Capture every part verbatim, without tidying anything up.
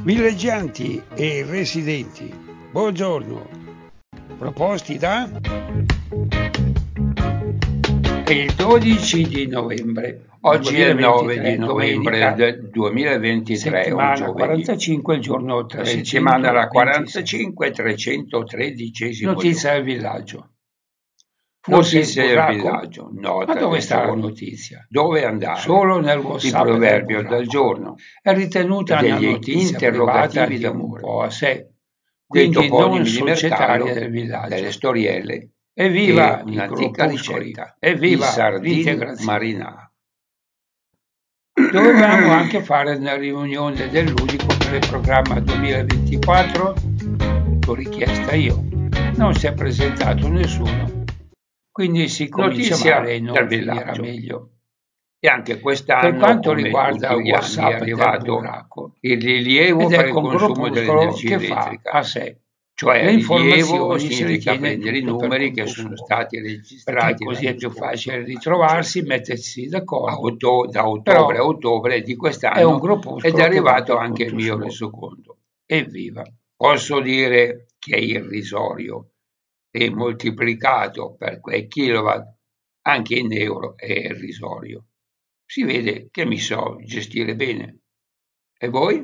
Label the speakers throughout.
Speaker 1: Villeggianti e residenti, buongiorno. Proposti da? È il dodici di novembre.
Speaker 2: Oggi è il nove di novembre
Speaker 1: domenica,
Speaker 2: del duemilaventitré, un
Speaker 1: settimana
Speaker 2: giovedì.
Speaker 1: quarantacinque, il giorno
Speaker 2: La
Speaker 1: trecentoventisei.
Speaker 2: settimana alla quarantacinque, trecentotredicesimo
Speaker 1: Notizia
Speaker 2: giorno.
Speaker 1: del villaggio. Forse
Speaker 2: Notizia del
Speaker 1: burraco?
Speaker 2: villaggio, nota
Speaker 1: Ma dove
Speaker 2: del
Speaker 1: sta la
Speaker 2: giorno.
Speaker 1: notizia?
Speaker 2: Dove andare?
Speaker 1: Solo nel
Speaker 2: Il
Speaker 1: WhatsApp
Speaker 2: proverbio
Speaker 1: del
Speaker 2: del
Speaker 1: burraco.
Speaker 2: giorno
Speaker 1: È ritenuta
Speaker 2: e
Speaker 1: una
Speaker 2: degli
Speaker 1: notizia privata
Speaker 2: interrogativi
Speaker 1: di un
Speaker 2: d'amore,
Speaker 1: po' a sé,
Speaker 2: dei
Speaker 1: quindi non
Speaker 2: toponimi di
Speaker 1: societaria
Speaker 2: mercato,
Speaker 1: del villaggio.
Speaker 2: delle storielle
Speaker 1: Evviva
Speaker 2: e
Speaker 1: i
Speaker 2: un'antica
Speaker 1: gruppuscoli!
Speaker 2: ricetta, il
Speaker 1: Evviva
Speaker 2: sardin
Speaker 1: l'integrazione!
Speaker 2: marinara.
Speaker 1: Dovevamo anche fare una riunione del ludico per il programma duemilaventiquattro? L'ho richiesta io. Non si è presentato nessuno, quindi si comincia male e
Speaker 2: Notizia del
Speaker 1: non finirà
Speaker 2: villaggio.
Speaker 1: meglio.
Speaker 2: E anche
Speaker 1: Per
Speaker 2: quest'anno,
Speaker 1: quanto
Speaker 2: come
Speaker 1: riguarda
Speaker 2: tutti
Speaker 1: il
Speaker 2: gli anni, è
Speaker 1: WhatsApp del
Speaker 2: arrivato
Speaker 1: burraco,
Speaker 2: il rilievo
Speaker 1: ed
Speaker 2: per
Speaker 1: ecco
Speaker 2: il
Speaker 1: un
Speaker 2: consumo
Speaker 1: gruppuscolo
Speaker 2: dell'energia
Speaker 1: che fa
Speaker 2: elettrica.
Speaker 1: a sé.
Speaker 2: Cioè,
Speaker 1: Le
Speaker 2: rilievo
Speaker 1: informazioni si
Speaker 2: significa
Speaker 1: ritiene
Speaker 2: prendere i
Speaker 1: tutto per
Speaker 2: numeri che
Speaker 1: conto
Speaker 2: sono
Speaker 1: suo,
Speaker 2: stati
Speaker 1: perché
Speaker 2: registrati
Speaker 1: così è
Speaker 2: l'anno
Speaker 1: più
Speaker 2: scorso,
Speaker 1: facile
Speaker 2: a
Speaker 1: ritrovarsi,
Speaker 2: dicembre,
Speaker 1: mettersi
Speaker 2: a
Speaker 1: d'accordo.
Speaker 2: otto- da ottobre a
Speaker 1: Però
Speaker 2: ottobre di
Speaker 1: è un
Speaker 2: quest'anno ed è
Speaker 1: gruppuscolo che va
Speaker 2: arrivato
Speaker 1: per
Speaker 2: anche il
Speaker 1: conto
Speaker 2: mio
Speaker 1: suo.
Speaker 2: resoconto.
Speaker 1: Evviva!
Speaker 2: Posso dire che è irrisorio e moltiplicato per quei kilowatt anche in euro è irrisorio. Si vede che mi so gestire bene. E voi?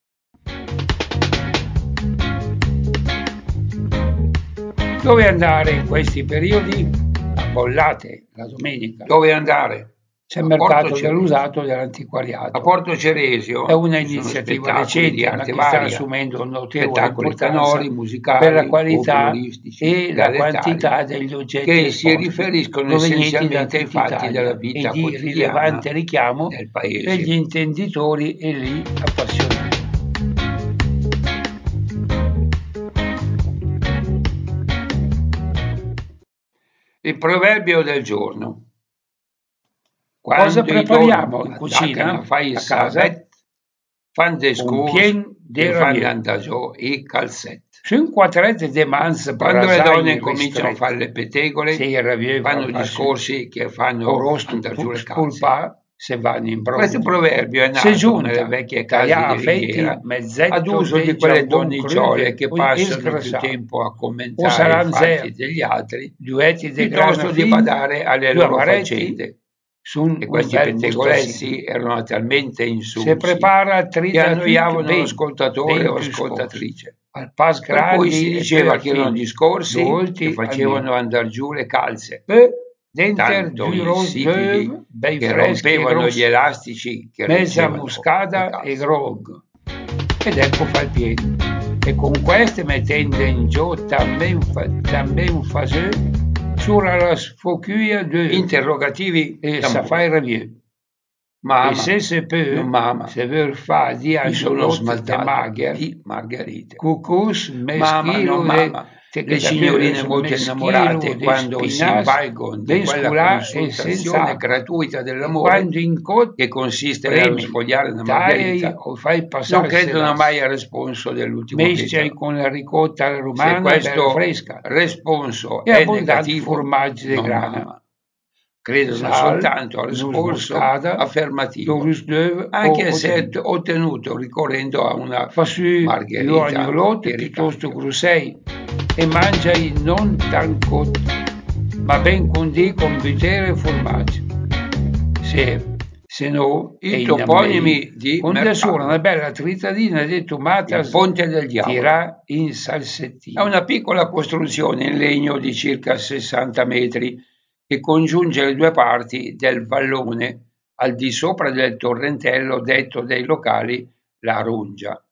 Speaker 1: Dove andare in questi periodi? A Bollate, la domenica.
Speaker 2: Dove andare?
Speaker 1: C'è il
Speaker 2: A Porto
Speaker 1: mercato
Speaker 2: Ceresio.
Speaker 1: dell'usato e
Speaker 2: A
Speaker 1: dell'antiquariato.
Speaker 2: Porto
Speaker 1: È
Speaker 2: Ceresio
Speaker 1: una
Speaker 2: ci sono
Speaker 1: iniziativa
Speaker 2: spettacoli di
Speaker 1: recente, ma
Speaker 2: arte
Speaker 1: che sta
Speaker 2: varia,
Speaker 1: assumendo notevole
Speaker 2: spettacoli
Speaker 1: importanza
Speaker 2: canori,
Speaker 1: per la
Speaker 2: musicali,
Speaker 1: qualità
Speaker 2: folcloristici,
Speaker 1: e la quantità
Speaker 2: dialettali,
Speaker 1: degli oggetti
Speaker 2: che si
Speaker 1: esposti,
Speaker 2: riferiscono
Speaker 1: provenienti da
Speaker 2: essenzialmente ai
Speaker 1: tutta
Speaker 2: fatti della
Speaker 1: Italia e
Speaker 2: vita
Speaker 1: di
Speaker 2: quotidiana
Speaker 1: rilevante richiamo
Speaker 2: del
Speaker 1: per gli
Speaker 2: paese.
Speaker 1: intenditori e gli appassionati.
Speaker 2: Il proverbio del giorno.
Speaker 1: Cosa
Speaker 2: Quando i
Speaker 1: prepariamo
Speaker 2: don
Speaker 1: in
Speaker 2: attaccano
Speaker 1: cucina,
Speaker 2: a fare il
Speaker 1: a casa?
Speaker 2: sabet, fan des
Speaker 1: Un
Speaker 2: cours
Speaker 1: pien de
Speaker 2: che fanno
Speaker 1: ravier.
Speaker 2: andare i calzet.
Speaker 1: cinquante de mans
Speaker 2: Quando le donne
Speaker 1: brasaille
Speaker 2: incominciano a fare
Speaker 1: ristretti.
Speaker 2: le pettegole,
Speaker 1: Se il ravier va
Speaker 2: fanno
Speaker 1: facile.
Speaker 2: discorsi che
Speaker 1: O
Speaker 2: fanno
Speaker 1: rosto
Speaker 2: andare giù le calze.
Speaker 1: spulpa se vanno in
Speaker 2: Questo
Speaker 1: brodo.
Speaker 2: proverbio è
Speaker 1: Se
Speaker 2: nato nelle
Speaker 1: giunta,
Speaker 2: vecchie case
Speaker 1: taglià
Speaker 2: di
Speaker 1: fetti
Speaker 2: ringhiera ad
Speaker 1: mezzetto
Speaker 2: uso di
Speaker 1: de
Speaker 2: quelle
Speaker 1: jambon
Speaker 2: donnicciole
Speaker 1: crude
Speaker 2: che
Speaker 1: o
Speaker 2: passano più
Speaker 1: esgrassà.
Speaker 2: tempo a
Speaker 1: O
Speaker 2: commentare i fatti
Speaker 1: saranze
Speaker 2: degli altri
Speaker 1: duetti de grana
Speaker 2: piuttosto di
Speaker 1: fin,
Speaker 2: badare alle
Speaker 1: due
Speaker 2: loro
Speaker 1: amaretti
Speaker 2: faccende.
Speaker 1: su un,
Speaker 2: E
Speaker 1: un
Speaker 2: questi
Speaker 1: bel
Speaker 2: pettegolezzi
Speaker 1: mostacino.
Speaker 2: erano talmente
Speaker 1: Se
Speaker 2: insulsi
Speaker 1: prepara
Speaker 2: che
Speaker 1: trita tuc
Speaker 2: annoiavano
Speaker 1: ben,
Speaker 2: l'ascoltatore
Speaker 1: ben
Speaker 2: o
Speaker 1: più scorso.
Speaker 2: ascoltatrice.
Speaker 1: Al pas
Speaker 2: Per cui si
Speaker 1: grandi e
Speaker 2: diceva
Speaker 1: per
Speaker 2: che erano
Speaker 1: fin,
Speaker 2: discorsi
Speaker 1: dolti
Speaker 2: che facevano andare giù le calze,
Speaker 1: Peu, denter
Speaker 2: tanto
Speaker 1: du rose
Speaker 2: insipidi
Speaker 1: neuve, bei
Speaker 2: che
Speaker 1: freschi e
Speaker 2: rompevano gli
Speaker 1: grossi,
Speaker 2: elastici che
Speaker 1: mezza
Speaker 2: reggevano le
Speaker 1: muscada e
Speaker 2: calze.
Speaker 1: grog. Ed ecco fa il pieno. E con queste mettendo in giù también, fa, también faseux sur la sfocuia de
Speaker 2: Interrogativi
Speaker 1: e ça fa
Speaker 2: d'amore.
Speaker 1: il ravier. E
Speaker 2: Mamma,
Speaker 1: se se peut,
Speaker 2: non mamma,
Speaker 1: se ver fa di
Speaker 2: mi sono
Speaker 1: angelot de
Speaker 2: smaltato
Speaker 1: mager,
Speaker 2: di margherite.
Speaker 1: cucus
Speaker 2: Mamma,
Speaker 1: meschilo
Speaker 2: non
Speaker 1: de
Speaker 2: mamma,
Speaker 1: te
Speaker 2: le
Speaker 1: che
Speaker 2: signorine
Speaker 1: sapere
Speaker 2: molto
Speaker 1: meschilo
Speaker 2: innamorate
Speaker 1: de
Speaker 2: quando si
Speaker 1: spinas,
Speaker 2: invalgono di
Speaker 1: ben
Speaker 2: quella
Speaker 1: sculà e senza
Speaker 2: consultazione
Speaker 1: acqua.
Speaker 2: gratuita
Speaker 1: E
Speaker 2: dell'amore
Speaker 1: quando in cot
Speaker 2: che consiste nello
Speaker 1: premi,
Speaker 2: sfogliare una
Speaker 1: tagli
Speaker 2: margherita,
Speaker 1: o fai
Speaker 2: non
Speaker 1: passare
Speaker 2: credono
Speaker 1: sedas.
Speaker 2: mai al responso dell'ultimo
Speaker 1: Mesceli
Speaker 2: petalo.
Speaker 1: con la ricotta
Speaker 2: Se
Speaker 1: romana bella
Speaker 2: questo
Speaker 1: fresca
Speaker 2: responso
Speaker 1: e
Speaker 2: è
Speaker 1: abbondanti
Speaker 2: negativo,
Speaker 1: formaggi di
Speaker 2: non
Speaker 1: grana.
Speaker 2: mamma. Credono
Speaker 1: Sal,
Speaker 2: soltanto al
Speaker 1: nus
Speaker 2: responso
Speaker 1: moscada,
Speaker 2: affermativo,
Speaker 1: dorus d'oeuvre
Speaker 2: anche
Speaker 1: o
Speaker 2: se è
Speaker 1: ottenibile.
Speaker 2: ottenuto ricorrendo a una
Speaker 1: Fasù io
Speaker 2: margherita
Speaker 1: agnolot
Speaker 2: di
Speaker 1: piuttosto
Speaker 2: ricambio.
Speaker 1: grosei e mangiai non tan cotti, ma ben condì con butere e formaggio. Se, se no,
Speaker 2: I
Speaker 1: e in
Speaker 2: toponimi
Speaker 1: ammei,
Speaker 2: di
Speaker 1: con da sola una
Speaker 2: mercato.
Speaker 1: bella tritadina di
Speaker 2: Il
Speaker 1: tomatas
Speaker 2: ponte del diavolo
Speaker 1: tirà in
Speaker 2: è
Speaker 1: salsettina.
Speaker 2: una piccola costruzione in legno di circa sessanta metri che congiunge le due parti del vallone al di sopra del torrentello detto dai locali la Rungia.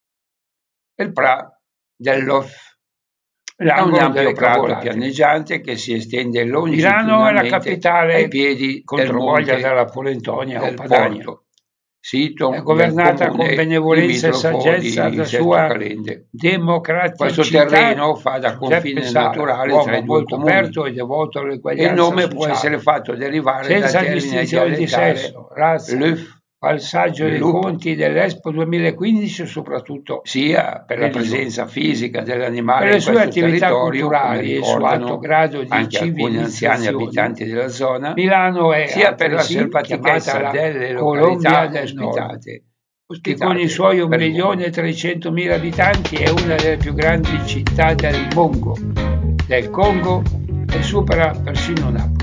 Speaker 2: Il Pra dell'Off è un
Speaker 1: L'angolo
Speaker 2: ampio
Speaker 1: delle
Speaker 2: prato
Speaker 1: cavolate.
Speaker 2: pianeggiante che si estende
Speaker 1: Milano è la
Speaker 2: longitudinalmente ai
Speaker 1: capitale
Speaker 2: piedi del
Speaker 1: controvoglia
Speaker 2: monte
Speaker 1: della Polentonia o
Speaker 2: del
Speaker 1: Padania.
Speaker 2: Porto,
Speaker 1: È
Speaker 2: sito del
Speaker 1: governata con
Speaker 2: comune
Speaker 1: benevolenza e
Speaker 2: limitrofo
Speaker 1: saggezza
Speaker 2: di
Speaker 1: da
Speaker 2: Sesto
Speaker 1: sua
Speaker 2: Calende. Questo
Speaker 1: democraticità
Speaker 2: terreno fa da
Speaker 1: Giuseppe
Speaker 2: confine
Speaker 1: Sala,
Speaker 2: naturale tra
Speaker 1: uomo
Speaker 2: i due
Speaker 1: molto
Speaker 2: comuni
Speaker 1: aperto e devoto
Speaker 2: e il
Speaker 1: all'eguaglianza
Speaker 2: nome può
Speaker 1: sociale,
Speaker 2: essere fatto derivare dal
Speaker 1: senza
Speaker 2: termine
Speaker 1: distinzione di
Speaker 2: dialettale
Speaker 1: sesso, razza,
Speaker 2: "luf",
Speaker 1: falsaggio dei
Speaker 2: lupo,
Speaker 1: conti dell'Expo duemilaquindici e soprattutto
Speaker 2: sia per la
Speaker 1: religioso.
Speaker 2: presenza fisica
Speaker 1: Per
Speaker 2: dell'animale
Speaker 1: le
Speaker 2: in
Speaker 1: sue
Speaker 2: questo
Speaker 1: attività
Speaker 2: territorio, come
Speaker 1: culturali e il suo alto
Speaker 2: ricordano
Speaker 1: grado di
Speaker 2: anche alcuni anziani
Speaker 1: civilizzazione,
Speaker 2: abitanti della zona,
Speaker 1: Milano è
Speaker 2: sia per la
Speaker 1: altresì chiamata
Speaker 2: salvatichezza
Speaker 1: la
Speaker 2: delle
Speaker 1: Colombia
Speaker 2: località
Speaker 1: del Nord.
Speaker 2: ospitate
Speaker 1: che con i suoi un milione e trecentomila abitanti è una delle più grandi città del Bongo, del Congo, e supera persino Napoli.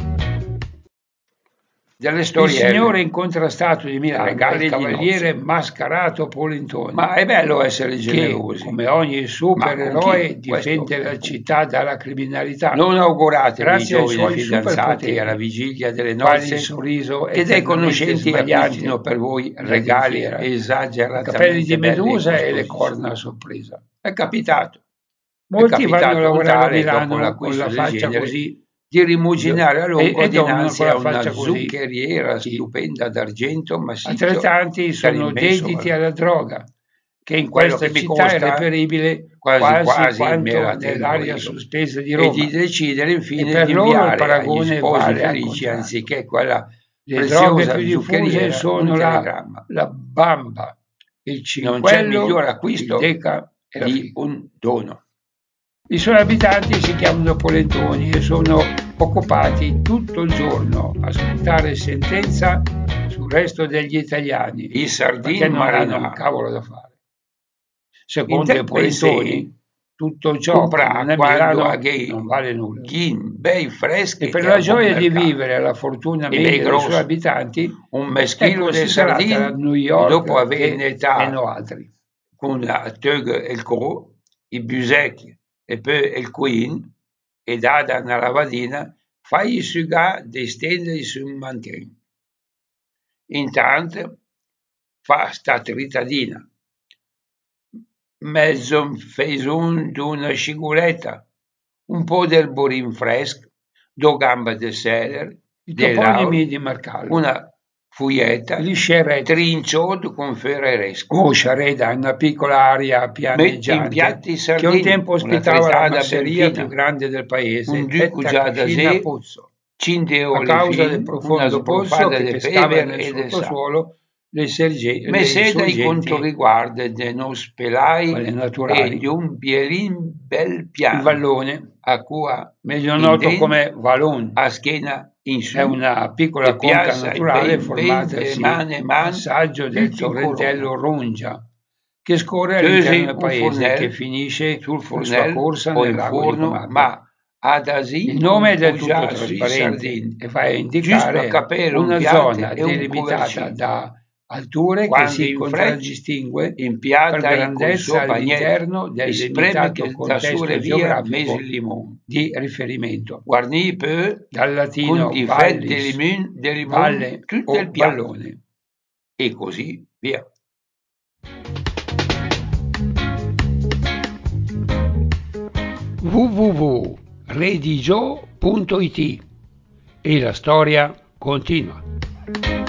Speaker 2: Delle
Speaker 1: Il
Speaker 2: storielle.
Speaker 1: signore incontrastato di Milano è
Speaker 2: Regali
Speaker 1: il
Speaker 2: di
Speaker 1: cavaliere
Speaker 2: nozze.
Speaker 1: Polentoni. Polentoni,
Speaker 2: Ma è bello essere
Speaker 1: che,
Speaker 2: generosi.
Speaker 1: come ogni
Speaker 2: Ma con
Speaker 1: supereroe,
Speaker 2: chi?
Speaker 1: difende
Speaker 2: Questo-
Speaker 1: la città dalla criminalità.
Speaker 2: Non auguratevi,
Speaker 1: Grazie ai
Speaker 2: giovani
Speaker 1: suoi
Speaker 2: fidanzati,
Speaker 1: superpoteri,
Speaker 2: alla vigilia delle
Speaker 1: quali il
Speaker 2: nozze,
Speaker 1: sorriso
Speaker 2: che dei
Speaker 1: eternamente
Speaker 2: conoscenti
Speaker 1: sbagliante
Speaker 2: acquistino per voi
Speaker 1: da
Speaker 2: regali
Speaker 1: fiera, i capelli
Speaker 2: esageratamente
Speaker 1: di
Speaker 2: belli e
Speaker 1: Medusa e le
Speaker 2: costosissimi.
Speaker 1: corna a sorpresa.
Speaker 2: È capitato. È
Speaker 1: Molti vanno a
Speaker 2: capitato un
Speaker 1: lavorare a
Speaker 2: tale, dopo
Speaker 1: Milano con
Speaker 2: l'acquisto
Speaker 1: la
Speaker 2: del
Speaker 1: faccia
Speaker 2: genere,
Speaker 1: così
Speaker 2: di rimuginare a
Speaker 1: e,
Speaker 2: lungo
Speaker 1: e tornano
Speaker 2: dinanzi
Speaker 1: con
Speaker 2: a
Speaker 1: la
Speaker 2: una
Speaker 1: faccia così.
Speaker 2: zuccheriera
Speaker 1: Chi?
Speaker 2: stupenda d'argento massiccio
Speaker 1: Altrettanti
Speaker 2: per
Speaker 1: sono
Speaker 2: immenso
Speaker 1: dediti
Speaker 2: valore.
Speaker 1: alla droga, che in
Speaker 2: Quello
Speaker 1: questa
Speaker 2: che mi
Speaker 1: città è
Speaker 2: costa
Speaker 1: reperibile
Speaker 2: quasi
Speaker 1: quasi
Speaker 2: quasi me
Speaker 1: quanto
Speaker 2: la tengo
Speaker 1: nell'aria
Speaker 2: io.
Speaker 1: sospesa di
Speaker 2: E di
Speaker 1: Roma.
Speaker 2: decidere
Speaker 1: E
Speaker 2: infine
Speaker 1: per
Speaker 2: di
Speaker 1: loro il
Speaker 2: inviare agli
Speaker 1: paragone
Speaker 2: sposi
Speaker 1: vale al
Speaker 2: felici,
Speaker 1: contrario.
Speaker 2: anziché quella
Speaker 1: Le droghe
Speaker 2: preziosa
Speaker 1: più diffuse
Speaker 2: zuccheriera, un
Speaker 1: sono la,
Speaker 2: telegramma.
Speaker 1: la bamba, il
Speaker 2: Non c'è
Speaker 1: cinquello,
Speaker 2: miglior
Speaker 1: il
Speaker 2: acquisto
Speaker 1: deca e la
Speaker 2: di
Speaker 1: figa.
Speaker 2: un dono.
Speaker 1: I suoi abitanti si chiamano polentoni e sono occupati tutto il giorno a ascoltare sentenza sul resto degli italiani,
Speaker 2: I
Speaker 1: perché
Speaker 2: sardin
Speaker 1: non hanno un
Speaker 2: marinà.
Speaker 1: cavolo da fare.
Speaker 2: In
Speaker 1: Secondo i
Speaker 2: te
Speaker 1: polentoni,
Speaker 2: pensei,
Speaker 1: tutto ciò che non
Speaker 2: comprà
Speaker 1: è
Speaker 2: quando a
Speaker 1: Milano
Speaker 2: ghei
Speaker 1: non vale nulla.
Speaker 2: ghin bei
Speaker 1: E
Speaker 2: freschi
Speaker 1: per
Speaker 2: e
Speaker 1: la
Speaker 2: a buon
Speaker 1: gioia di
Speaker 2: mercato.
Speaker 1: vivere la fortuna
Speaker 2: I bei
Speaker 1: media dei suoi
Speaker 2: grossi,
Speaker 1: abitanti
Speaker 2: un
Speaker 1: è
Speaker 2: meschino de
Speaker 1: considerata la
Speaker 2: sardine,
Speaker 1: New
Speaker 2: e dopo
Speaker 1: York
Speaker 2: avere in
Speaker 1: che
Speaker 2: età
Speaker 1: meno altri.
Speaker 2: con la Teug e il Cro, i Busec e poi il Queen, e data una lavadina, fai suga dei stelle sul mantin. Intanto fa sta tritadina, mezzo fesun d'una sciguretta, un po' del burin fresco, due gambe di seller,
Speaker 1: I
Speaker 2: del
Speaker 1: toponimi
Speaker 2: lauro,
Speaker 1: di Marcallo.
Speaker 2: una fuietta,
Speaker 1: Gli Scerret
Speaker 2: trinciotto con ferreresco.
Speaker 1: o Sciareda, una piccola area
Speaker 2: Metti in
Speaker 1: pianeggiante
Speaker 2: piatti i
Speaker 1: che un
Speaker 2: sardini,
Speaker 1: tempo
Speaker 2: una
Speaker 1: ospitava la
Speaker 2: frittata ben
Speaker 1: masseria più
Speaker 2: fina,
Speaker 1: grande del paese,
Speaker 2: un
Speaker 1: detta
Speaker 2: ducugià da
Speaker 1: Cascina
Speaker 2: sé,
Speaker 1: Pozzo,
Speaker 2: cinque
Speaker 1: a
Speaker 2: oli
Speaker 1: causa del
Speaker 2: fin, una
Speaker 1: profondo pozzo
Speaker 2: sbruffata
Speaker 1: che
Speaker 2: di
Speaker 1: pescava
Speaker 2: pever
Speaker 1: nel
Speaker 2: e di sale.
Speaker 1: sottosuolo le, serge- le
Speaker 2: Meseda i
Speaker 1: sorgenti,
Speaker 2: controriguardi de nos pelai
Speaker 1: quelle
Speaker 2: e
Speaker 1: naturali.
Speaker 2: di un bielin bel
Speaker 1: Il
Speaker 2: piano,
Speaker 1: vallone,
Speaker 2: a cua
Speaker 1: meglio
Speaker 2: in
Speaker 1: noto
Speaker 2: den,
Speaker 1: come Vallon,
Speaker 2: a schiena in
Speaker 1: è
Speaker 2: su,
Speaker 1: una piccola
Speaker 2: e
Speaker 1: conca
Speaker 2: piazza i
Speaker 1: naturale
Speaker 2: ben ben de
Speaker 1: formatasi
Speaker 2: man e
Speaker 1: a
Speaker 2: man,
Speaker 1: passaggio del
Speaker 2: tutti in corona.
Speaker 1: torrentello Rongia, che scorre
Speaker 2: Chiusi
Speaker 1: all'interno del
Speaker 2: un
Speaker 1: paese e che
Speaker 2: fornel
Speaker 1: finisce
Speaker 2: sul
Speaker 1: la sua
Speaker 2: fornel,
Speaker 1: corsa
Speaker 2: poi
Speaker 1: nel
Speaker 2: in
Speaker 1: lago di
Speaker 2: forno,
Speaker 1: Comacchio.
Speaker 2: ma ad asin
Speaker 1: Il
Speaker 2: con
Speaker 1: nome è del tutto
Speaker 2: pugià sui
Speaker 1: trasparente
Speaker 2: sardini,
Speaker 1: e va a
Speaker 2: giusto a
Speaker 1: indicare
Speaker 2: capello un
Speaker 1: una
Speaker 2: piatto
Speaker 1: zona
Speaker 2: e un
Speaker 1: delimitata
Speaker 2: covercino.
Speaker 1: da alture che
Speaker 2: Quando
Speaker 1: si
Speaker 2: in fretta,
Speaker 1: contraddistingue per
Speaker 2: impiata i col
Speaker 1: grandezza
Speaker 2: suo bagnetto
Speaker 1: all'interno del
Speaker 2: e spreme
Speaker 1: limitato
Speaker 2: che da
Speaker 1: contesto
Speaker 2: sole via mesi
Speaker 1: geografico
Speaker 2: il limone.
Speaker 1: di riferimento.
Speaker 2: Guarnì poi
Speaker 1: Dal
Speaker 2: con
Speaker 1: latino
Speaker 2: di fette di
Speaker 1: vallis,
Speaker 2: limone, di limone
Speaker 1: valle
Speaker 2: tutto il
Speaker 1: o
Speaker 2: piatto
Speaker 1: vallone.
Speaker 2: e così via.
Speaker 1: w w w punto redigio punto it e la storia continua.